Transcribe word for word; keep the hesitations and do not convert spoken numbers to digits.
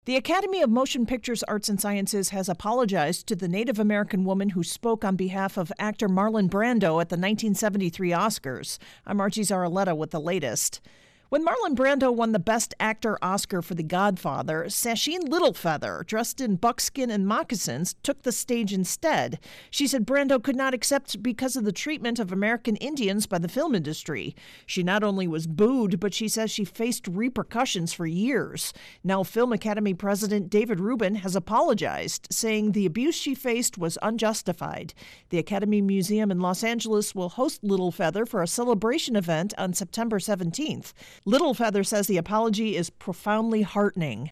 The Academy of Motion Pictures Arts and Sciences has apologized to the Native American woman who spoke on behalf of actor Marlon Brando at the nineteen seventy-three Oscars. I'm Archie Zaraletta with the latest. When Marlon Brando won the Best Actor Oscar for The Godfather, Sacheen Littlefeather, dressed in buckskin and moccasins, took the stage instead. She said Brando could not accept because of the treatment of American Indians by the film industry. She not only was booed, but she says she faced repercussions for years. Now, Film Academy President David Rubin has apologized, saying the abuse she faced was unjustified. The Academy Museum in Los Angeles will host Littlefeather for a celebration event on September seventeenth. Littlefeather says the apology is profoundly heartening.